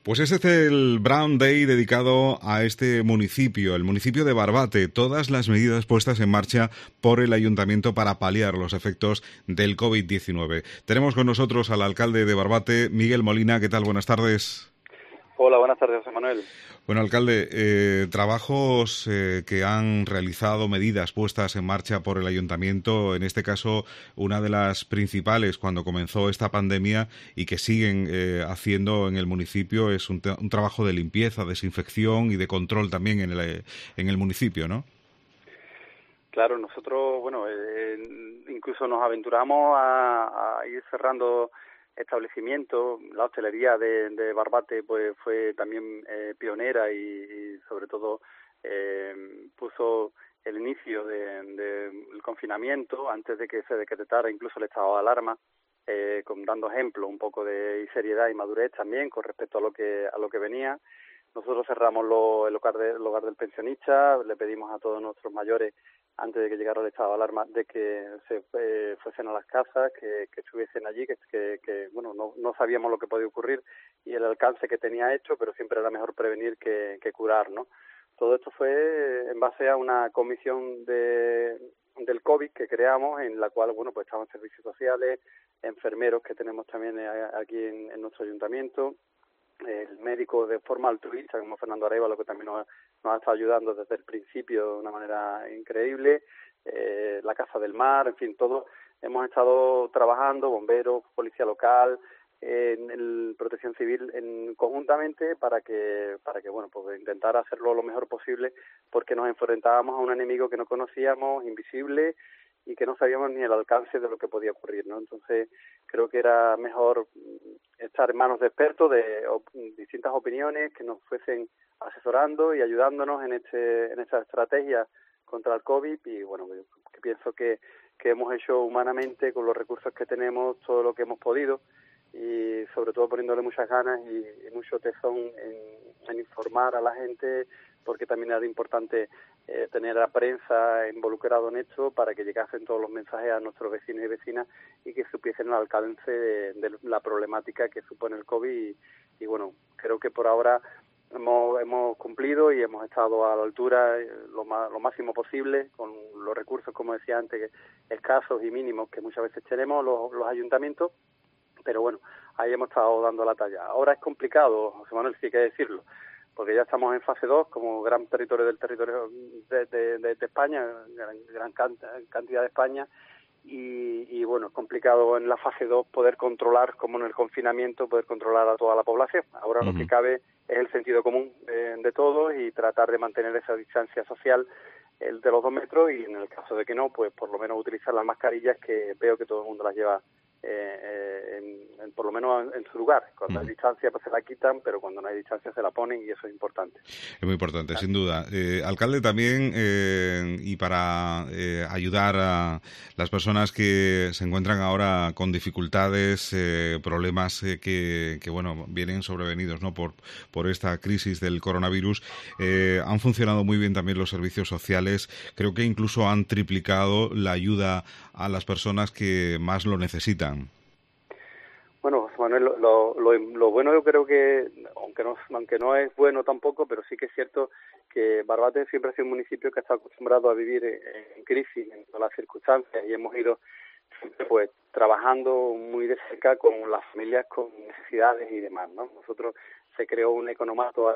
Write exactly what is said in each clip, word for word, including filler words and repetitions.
Pues este es el Brown Day dedicado a este municipio, el municipio de Barbate. Todas las medidas puestas en marcha por el ayuntamiento para paliar los efectos del COVID diecinueve. Tenemos con nosotros al alcalde de Barbate, Miguel Molina. ¿Qué tal? Buenas tardes. Hola, buenas tardes, José Manuel. Bueno, alcalde, eh, trabajos eh, que han realizado, medidas puestas en marcha por el ayuntamiento, en este caso una de las principales cuando comenzó esta pandemia y que siguen eh, haciendo en el municipio es un, un trabajo de limpieza, desinfección y de control también en el, en el municipio, ¿no? Claro, nosotros, bueno, eh, incluso nos aventuramos a, a ir cerrando establecimientos. La hostelería de, de Barbate pues fue también eh, pionera y, y sobre todo eh, puso el inicio del de, de confinamiento antes de que se decretara incluso el estado de alarma, eh, con, dando ejemplo un poco de seriedad y madurez también con respecto a lo que a lo que venía. Nosotros cerramos lo, el, hogar de, el hogar del pensionista, le pedimos a todos nuestros mayores, antes de que llegara el estado de alarma, de que se eh, fuesen a las casas, que, que estuviesen allí, que, que, que bueno, no, no sabíamos lo que podía ocurrir y el alcance que tenía hecho, pero siempre era mejor prevenir que, que curar, ¿no? Todo esto fue en base a una comisión de, del COVID que creamos, en la cual, bueno, pues estaban servicios sociales, enfermeros que tenemos también aquí en, en nuestro ayuntamiento, el médico de forma altruista como Fernando Arévalo, que también nos, nos ha estado ayudando desde el principio de una manera increíble, eh, la Casa del Mar, en fin, todos hemos estado trabajando, bomberos, policía local, eh, en el Protección Civil en, conjuntamente para que para que bueno pues intentar hacerlo lo mejor posible, porque nos enfrentábamos a un enemigo que no conocíamos, invisible, y que no sabíamos ni el alcance de lo que podía ocurrir, ¿no? Entonces creo que era mejor estar en manos de expertos de op distintas opiniones que nos fuesen asesorando y ayudándonos en este en esta estrategia contra el COVID. Y bueno, yo que pienso que, que hemos hecho humanamente con los recursos que tenemos todo lo que hemos podido, y sobre todo poniéndole muchas ganas y, y mucho tesón en, en informar a la gente, porque también era importante eh, tener a la prensa involucrado en esto para que llegasen todos los mensajes a nuestros vecinos y vecinas y que supiesen el alcance de, de la problemática que supone el COVID. Y, y bueno, creo que por ahora hemos, hemos cumplido y hemos estado a la altura lo, más, lo máximo posible con los recursos, como decía antes, escasos y mínimos que muchas veces tenemos los, los ayuntamientos. Pero bueno, ahí hemos estado dando la talla. Ahora es complicado, José Manuel, sí hay que decirlo, porque ya estamos en fase dos, como gran territorio del territorio de, de, de, de España, gran, gran cantidad de España, y, y bueno, es complicado en la fase dos poder controlar, como en el confinamiento, poder controlar a toda la población. Ahora uh-huh. Lo que cabe es el sentido común eh, de todos y tratar de mantener esa distancia social, el de los dos metros, y en el caso de que no, pues por lo menos utilizar las mascarillas, que veo que todo el mundo las lleva Eh, eh, en, en, por lo menos en, en su lugar. Cuando mm. hay distancia pues se la quitan, pero cuando no hay distancia se la ponen, y eso es importante. Es muy importante, claro. Sin duda. Eh, alcalde, también, eh, y para eh, ayudar a las personas que se encuentran ahora con dificultades, eh, problemas eh, que, que, bueno, vienen sobrevenidos, ¿no?, por, por esta crisis del coronavirus, eh, han funcionado muy bien también los servicios sociales. Creo que incluso han triplicado la ayuda a las personas que más lo necesitan. Bueno, José Manuel, lo, lo, lo bueno yo creo que, aunque no, aunque no es bueno tampoco, pero sí que es cierto que Barbate siempre ha sido un municipio que está acostumbrado a vivir en, en crisis, en todas las circunstancias, y hemos ido siempre pues trabajando muy de cerca con las familias con necesidades y demás, ¿no? Nosotros se creó un economato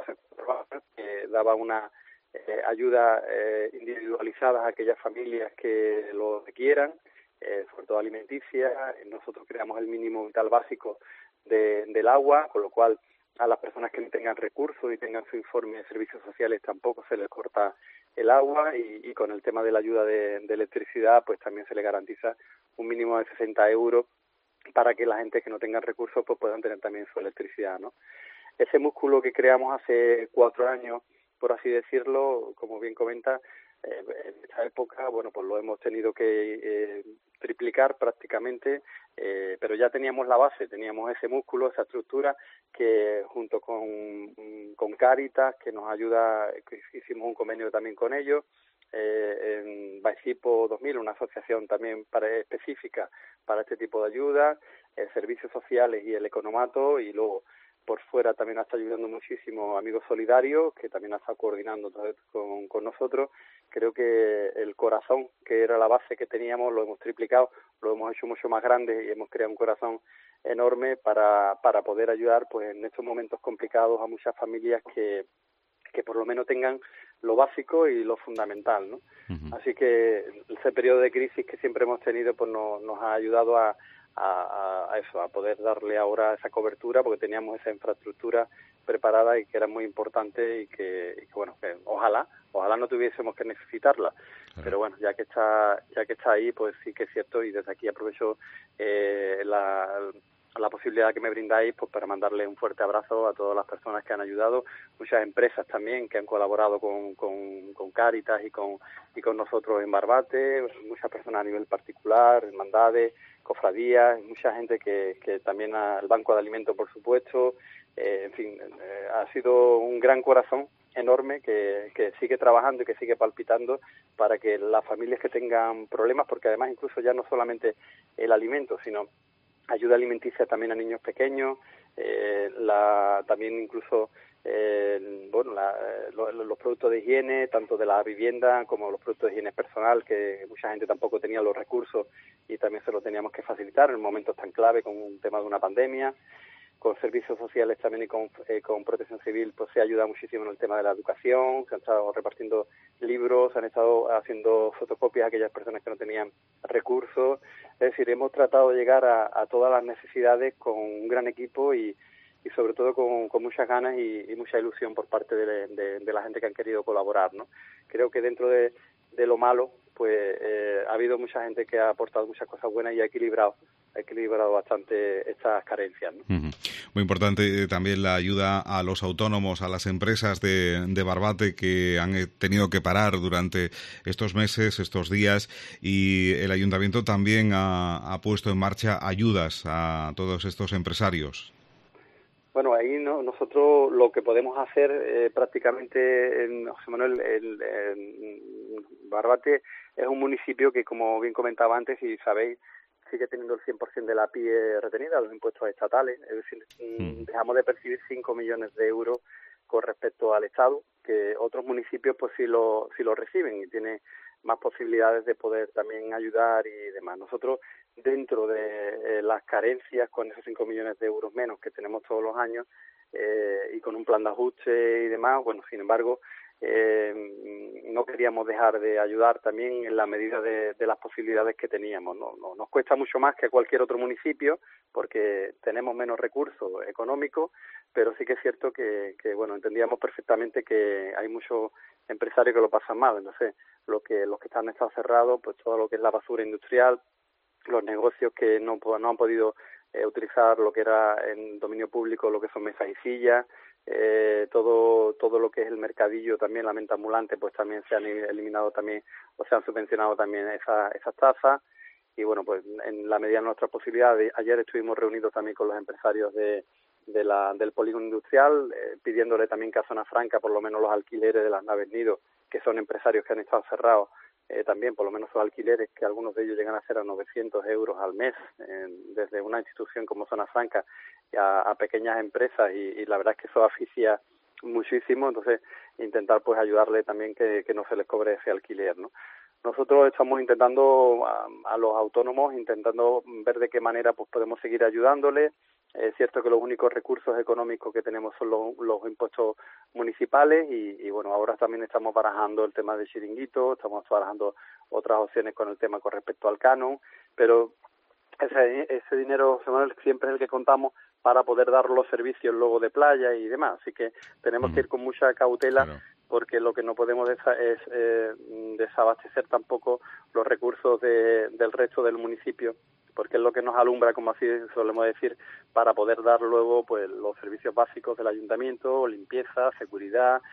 que daba una eh, ayuda eh, individualizada a aquellas familias que lo requieran, Eh, sobre todo alimenticia. Nosotros creamos el mínimo vital básico de, del agua, con lo cual a las personas que no tengan recursos y tengan su informe de servicios sociales tampoco se les corta el agua, y, y con el tema de la ayuda de, de electricidad pues también se les garantiza un mínimo de sesenta euros para que la gente que no tenga recursos pues puedan tener también su electricidad, ¿no? Ese músculo que creamos hace cuatro años, por así decirlo, como bien comenta, Eh, en esta época, bueno, pues lo hemos tenido que eh, triplicar prácticamente, eh, pero ya teníamos la base, teníamos ese músculo, esa estructura, que junto con, con Cáritas, que nos ayuda, que hicimos un convenio también con ellos, eh, en Baicipo dos mil, una asociación también para, específica para este tipo de ayuda, eh, servicios sociales y el economato, y luego por fuera también nos está ayudando muchísimo Amigos Solidarios, que también ha estado coordinando con, con nosotros. Creo que el corazón, que era la base que teníamos, lo hemos triplicado, lo hemos hecho mucho más grande y hemos creado un corazón enorme para, para poder ayudar pues en estos momentos complicados a muchas familias que, que por lo menos tengan lo básico y lo fundamental, ¿no? Uh-huh. Así que ese periodo de crisis que siempre hemos tenido pues no, nos ha ayudado a, a, a eso, a poder darle ahora esa cobertura, porque teníamos esa infraestructura preparada y que era muy importante y que, y que bueno, que ojalá, ojalá no tuviésemos que necesitarla. Uh-huh. Pero bueno, ya que está, ya que está ahí, pues sí que es cierto, y desde aquí aprovecho eh, la la posibilidad que me brindáis pues para mandarle un fuerte abrazo a todas las personas que han ayudado, muchas empresas también que han colaborado con, con, con Cáritas y con y con nosotros en Barbate, muchas personas a nivel particular, hermandades, cofradías, mucha gente que, que también ha, el Banco de Alimentos, por supuesto, eh, en fin, eh, ha sido un gran corazón enorme que, que sigue trabajando y que sigue palpitando para que las familias que tengan problemas, porque además incluso ya no solamente el alimento, sino ayuda alimenticia también a niños pequeños, eh, la, también incluso eh, bueno la, lo, los productos de higiene, tanto de la vivienda como los productos de higiene personal, que mucha gente tampoco tenía los recursos y también se los teníamos que facilitar en momentos tan clave como un tema de una pandemia. Con servicios sociales también y con, eh, con protección civil pues se ayuda muchísimo en el tema de la educación, se han estado repartiendo libros, se han estado haciendo fotocopias a aquellas personas que no tenían recursos. Es decir, hemos tratado de llegar a, a todas las necesidades con un gran equipo y, y sobre todo con, con muchas ganas y, y mucha ilusión por parte de, de, de la gente que han querido colaborar, ¿no? Creo que dentro de, de lo malo pues eh, ha habido mucha gente que ha aportado muchas cosas buenas y ha equilibrado ha equilibrado bastante estas carencias, ¿no? Uh-huh. Muy importante eh, también la ayuda a los autónomos, a las empresas de, de Barbate que han tenido que parar durante estos meses, estos días, y el Ayuntamiento también ha, ha puesto en marcha ayudas a todos estos empresarios. Bueno, ahí no, nosotros lo que podemos hacer eh, prácticamente, en, José Manuel, el, el Barbate es un municipio que, como bien comentaba antes, y sabéis, sigue teniendo el cien por ciento de la P I E retenida, los impuestos estatales, es decir, mm. dejamos de percibir cinco millones de euros con respecto al Estado, que otros municipios pues sí lo, sí lo reciben y tienen más posibilidades de poder también ayudar y demás. Nosotros, dentro de eh, las carencias, con esos cinco millones de euros menos que tenemos todos los años, eh, y con un plan de ajuste y demás, bueno, sin embargo, Eh, no queríamos dejar de ayudar también en la medida de, de las posibilidades que teníamos. No, no, nos cuesta mucho más que cualquier otro municipio porque tenemos menos recursos económicos, pero sí que es cierto que, que bueno, entendíamos perfectamente que hay muchos empresarios que lo pasan mal. Entonces, lo que los que están estado cerrados, pues todo lo que es la basura industrial, los negocios que no, no han podido eh, utilizar lo que era en dominio público, lo que son mesas y sillas, Eh, todo todo lo que es el mercadillo también, la venta ambulante, pues también se han eliminado también o se han subvencionado también esa, esas tasas y bueno, pues en la medida de nuestras posibilidades. Ayer estuvimos reunidos también con los empresarios de, de la, del polígono industrial, eh, pidiéndole también que a Zona Franca por lo menos los alquileres de las naves nido, que son empresarios que han estado cerrados, eh, también por lo menos los alquileres, que algunos de ellos llegan a ser a novecientos euros al mes, eh, desde una institución como Zona Franca a, a pequeñas empresas y, y la verdad es que eso asfixia muchísimo. Entonces intentar pues ayudarle también que, que no se les cobre ese alquiler, ¿no? Nosotros estamos intentando a, a los autónomos, intentando ver de qué manera pues podemos seguir ayudándoles. Es cierto que los únicos recursos económicos que tenemos son los, los impuestos municipales y, y bueno, ahora también estamos barajando el tema del chiringuito, estamos barajando otras opciones con el tema con respecto al canon, pero ese, ese dinero siempre es el que contamos para poder dar los servicios luego de playa y demás, así que tenemos mm. que ir con mucha cautela, claro, porque lo que no podemos desa- es eh, desabastecer tampoco los recursos de, del resto del municipio, porque es lo que nos alumbra, como así solemos decir, para poder dar luego pues los servicios básicos del ayuntamiento, limpieza, seguridad,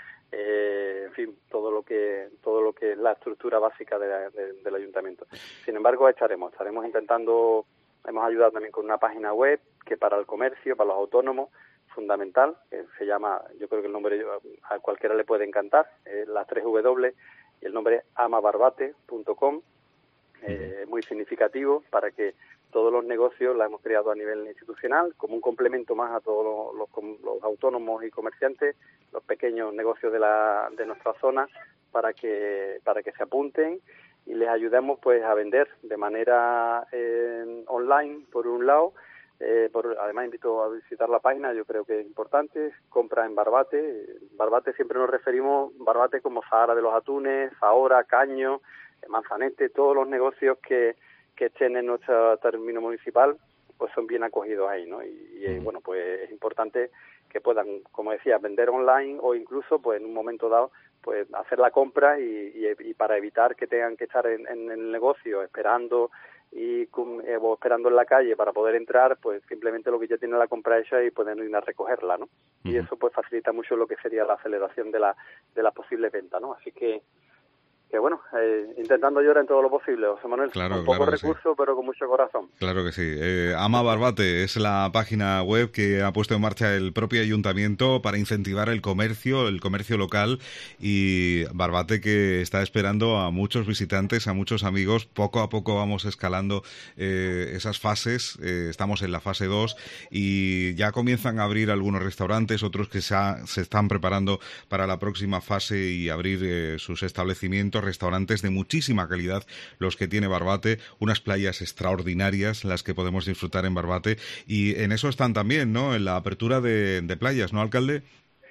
eh, en fin, todo lo que todo lo que es la estructura básica de, de, del ayuntamiento. Sin embargo, estaremos, estaremos intentando, hemos ayudado también con una página web que para el comercio, para los autónomos, fundamental, que se llama, yo creo que el nombre a cualquiera le puede encantar, eh, las tres W, y el nombre es ama barbate punto com. Eh, muy significativo para que todos los negocios la hemos creado a nivel institucional como un complemento más a todos los, los, los autónomos y comerciantes, los pequeños negocios de la de nuestra zona, para que para que se apunten y les ayudemos pues a vender de manera eh, online por un lado. Eh, por, además invito a visitar la página, yo creo que es importante. Compra en Barbate. Barbate siempre nos referimos Barbate como Zahara de los Atunes, Zahora, Caño, Manzanete, todos los negocios que, que estén en nuestro término municipal pues son bien acogidos ahí, ¿no? Y, y bueno, pues es importante que puedan, como decía, vender online o incluso pues en un momento dado pues hacer la compra y, y, y para evitar que tengan que estar en, en el negocio esperando y eh, o esperando en la calle para poder entrar, pues simplemente lo que ya tiene la compra hecha y pueden ir a recogerla, ¿no? Uh-huh. Y eso pues facilita mucho lo que sería la aceleración de la de las posibles ventas, ¿no? Así que que bueno, eh, intentando llorar en todo lo posible, José Manuel, claro, con claro pocos recursos, sí, pero con mucho corazón. Claro que sí. Eh, Ama Barbate es la página web que ha puesto en marcha el propio ayuntamiento para incentivar el comercio, el comercio local, y Barbate que está esperando a muchos visitantes, a muchos amigos. Poco a poco vamos escalando eh, esas fases. Eh, estamos en la fase dos y ya comienzan a abrir algunos restaurantes, otros que se, ha, se están preparando para la próxima fase y abrir eh, sus establecimientos, restaurantes de muchísima calidad, los que tiene Barbate, unas playas extraordinarias las que podemos disfrutar en Barbate, y en eso están también, ¿no?, en la apertura de, de playas, ¿no, alcalde?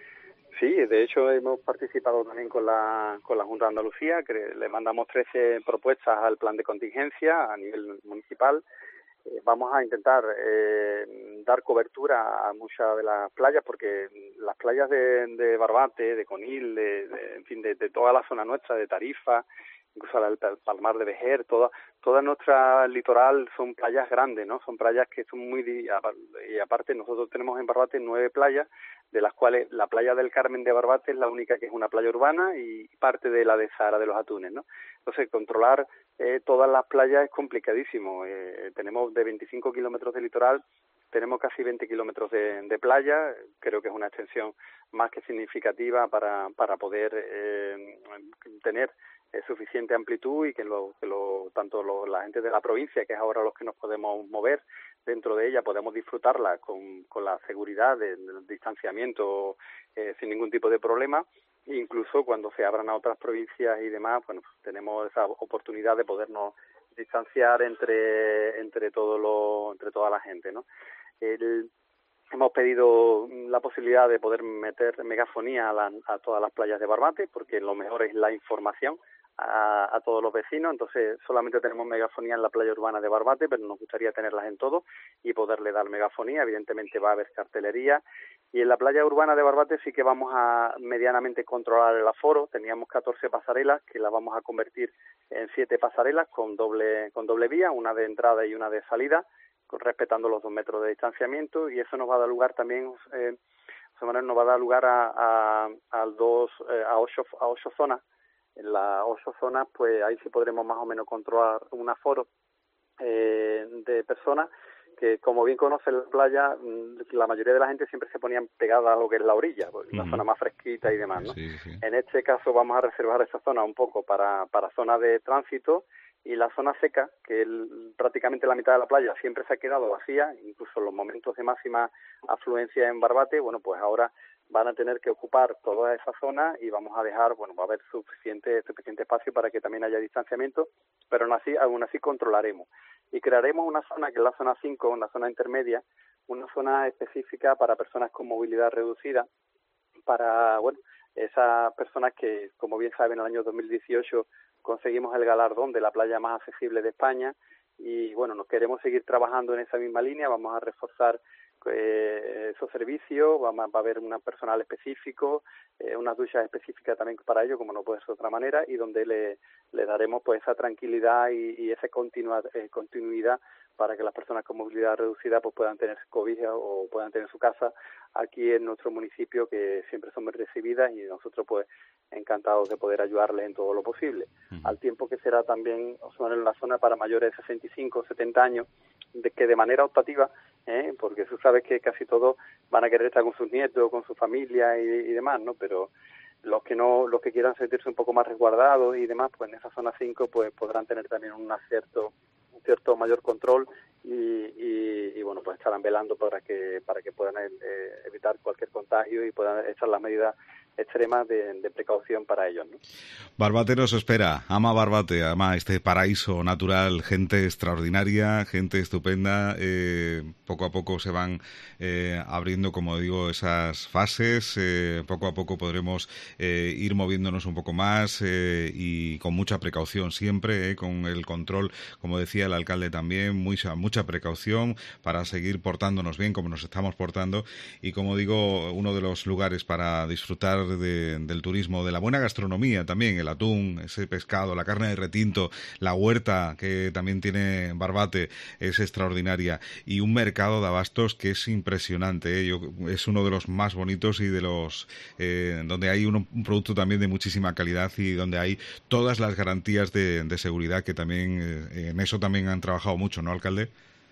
Sí, de hecho hemos participado también con la con la Junta de Andalucía, que le mandamos trece propuestas al plan de contingencia a nivel municipal. Eh, vamos a intentar eh, dar cobertura a muchas de las playas, porque las playas de, de Barbate, de Conil, de, de, en fin, de, de toda la zona nuestra, de Tarifa, incluso el Palmar de Vejer, toda toda nuestra litoral son playas grandes, ¿no? Son playas que son muy... Y aparte nosotros tenemos en Barbate nueve playas, de las cuales la playa del Carmen de Barbate es la única que es una playa urbana y parte de la de Zahara de los Atunes, ¿no? Entonces, controlar eh, todas las playas es complicadísimo. Eh, tenemos de veinticinco kilómetros de litoral, tenemos casi veinte kilómetros de, de playa. Creo que es una extensión más que significativa para, para poder eh, tener eh, suficiente amplitud y que, lo, que lo, tanto lo, la gente de la provincia, que es ahora los que nos podemos mover dentro de ella, podemos disfrutarla con, con la seguridad del, del distanciamiento eh, sin ningún tipo de problema. Incluso cuando se abran a otras provincias y demás, bueno, pues tenemos esa oportunidad de podernos distanciar entre entre todo lo, entre toda la gente, ¿no? El, hemos pedido la posibilidad de poder meter megafonía a, la, a todas las playas de Barbate, porque lo mejor es la información a, a todos los vecinos. Entonces solamente tenemos megafonía en la playa urbana de Barbate, pero nos gustaría tenerlas en todo y poderle dar megafonía. Evidentemente va a haber cartelería. Y en la playa urbana de Barbate sí que vamos a medianamente controlar el aforo. Teníamos catorce pasarelas que las vamos a convertir en siete pasarelas con doble con doble vía, una de entrada y una de salida, respetando los dos metros de distanciamiento, y eso nos va a dar lugar también, eh, nos va a dar lugar a, a, a dos, eh, a ocho, a ocho zonas. En las ocho zonas, pues ahí sí podremos más o menos controlar un aforo eh, de personas que, como bien conocen la playa, la mayoría de la gente siempre se ponían pegada a lo que es la orilla, pues, uh-huh. La zona más fresquita y demás, ¿no? Sí, sí. En este caso vamos a reservar esa zona un poco para, para zona de tránsito, y la zona seca, que el, prácticamente la mitad de la playa siempre se ha quedado vacía, incluso en los momentos de máxima afluencia en Barbate, bueno, pues ahora van a tener que ocupar toda esa zona y vamos a dejar, bueno, va a haber suficiente suficiente espacio para que también haya distanciamiento, pero aún así, aún así controlaremos. Y crearemos una zona, que es la zona cinco, una zona intermedia, una zona específica para personas con movilidad reducida, para, bueno, esas personas que, como bien saben, en el año dos mil dieciocho conseguimos el galardón de la playa más accesible de España, y bueno, nos queremos seguir trabajando en esa misma línea. Vamos a reforzar eh, esos servicios, vamos a, va a haber un personal específico, eh, unas duchas específicas también para ello, como no puede ser de otra manera, y donde le, le daremos pues esa tranquilidad y, y esa continua, eh, continuidad para que las personas con movilidad reducida pues puedan tener cobija o puedan tener su casa aquí en nuestro municipio, que siempre son bien recibidas, y nosotros pues encantados de poder ayudarles en todo lo posible. Uh-huh. Al tiempo que será también en la zona para mayores de sesenta y cinco, setenta años, de que de manera optativa, ¿eh? Porque tú sabes que casi todos van a querer estar con sus nietos, con su familia y, y demás, ¿no? Pero los que no, los que quieran sentirse un poco más resguardados y demás, pues en esa zona cinco pues podrán tener también un cierto un cierto mayor control y, y, y bueno, pues estarán velando para que para que puedan eh, evitar cualquier contagio y puedan echar las medidas extremas de, de precaución para ellos, ¿no? Barbate nos espera, ama Barbate, ama este paraíso natural, gente extraordinaria, gente estupenda. Eh, poco a poco se van eh, abriendo, como digo, esas fases. Eh, poco a poco podremos eh, ir moviéndonos un poco más eh, y con mucha precaución siempre, eh, con el control, como decía el alcalde también, mucha, mucha precaución para seguir portándonos bien como nos estamos portando. Y como digo, uno de los lugares para disfrutar De, del turismo, de la buena gastronomía también, el atún, ese pescado, la carne de retinto, la huerta que también tiene Barbate es extraordinaria y un mercado de abastos que es impresionante, ¿eh? Yo, es uno de los más bonitos y de los eh, donde hay un, un producto también de muchísima calidad y donde hay todas las garantías de, de seguridad que también eh, en eso también han trabajado mucho, ¿no, alcalde?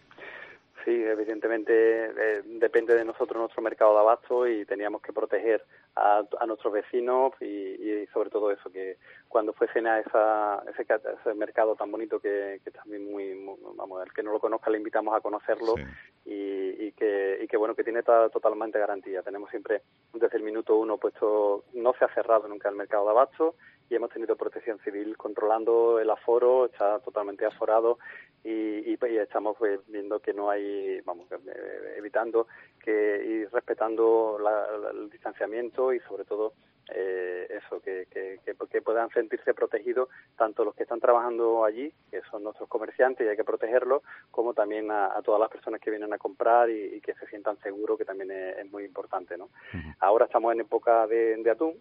Sí, evidentemente eh, depende de nosotros nuestro mercado de abasto y teníamos que proteger a, a nuestros vecinos y, y sobre todo eso, que cuando fuesen a esa, ese, ese mercado tan bonito que, que también muy, muy, vamos, el que no lo conozca le invitamos a conocerlo. Sí. y, y que y que bueno, que tiene toda, totalmente garantía. Tenemos siempre desde el minuto uno puesto, no se ha cerrado nunca el mercado de abasto y hemos tenido protección civil controlando el aforo, está totalmente aforado y, y, y estamos pues, viendo que no hay, vamos, eh, evitando que y respetando la, la, el distanciamiento y sobre todo eh, eso, que, que, que, que puedan sentirse protegidos tanto los que están trabajando allí, que son nuestros comerciantes y hay que protegerlos, como también a, a todas las personas que vienen a comprar y, y que se sientan seguros, que también es, es muy importante, ¿no? Uh-huh. Ahora estamos en época de, de atún,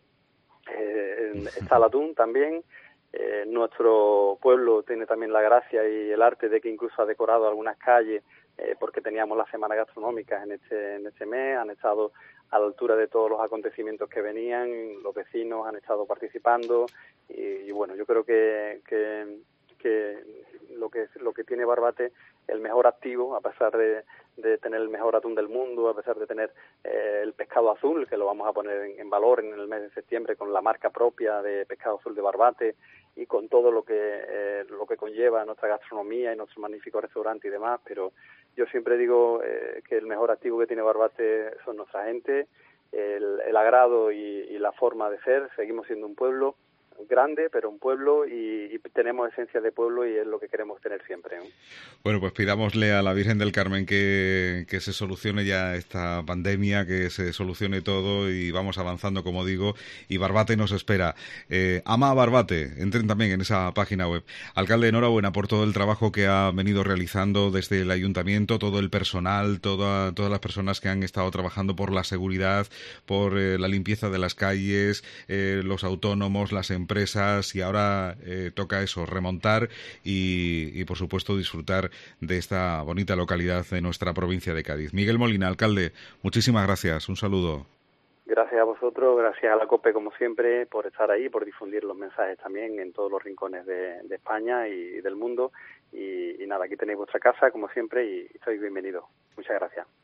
eh, está el atún también. Eh, nuestro pueblo tiene también la gracia y el arte de que incluso ha decorado algunas calles eh, porque teníamos las semanas gastronómicas en este, en este mes, han estado a la altura de todos los acontecimientos que venían, los vecinos han estado participando y, y bueno, yo creo que, que, que lo que lo que tiene Barbate, el mejor activo, a pesar de, de tener el mejor atún del mundo, a pesar de tener eh, el pescado azul, que lo vamos a poner en, en valor en el mes de septiembre con la marca propia de pescado azul de Barbate y con todo lo que eh, lo que conlleva nuestra gastronomía y nuestro magnífico restaurante y demás, pero yo siempre digo eh, que el mejor activo que tiene Barbate son nuestra gente, el, el agrado y, y la forma de ser. Seguimos siendo un pueblo grande, pero un pueblo y, y tenemos esencia de pueblo y es lo que queremos tener siempre, ¿no? Bueno, pues pidámosle a la Virgen del Carmen que, que se solucione ya esta pandemia, que se solucione todo y vamos avanzando, como digo, y Barbate nos espera. Eh, ama a Barbate, entren también en esa página web. Alcalde, enhorabuena por todo el trabajo que ha venido realizando desde el ayuntamiento, todo el personal, toda, todas las personas que han estado trabajando por la seguridad, por eh, la limpieza de las calles, eh, los autónomos, las empresas, empresas y ahora eh, toca eso, remontar y, y por supuesto disfrutar de esta bonita localidad de nuestra provincia de Cádiz. Miguel Molina, alcalde, muchísimas gracias, un saludo. Gracias a vosotros, gracias a la COPE como siempre por estar ahí, por difundir los mensajes también en todos los rincones de, de España y del mundo y, y nada, aquí tenéis vuestra casa como siempre y sois bienvenidos. Muchas gracias.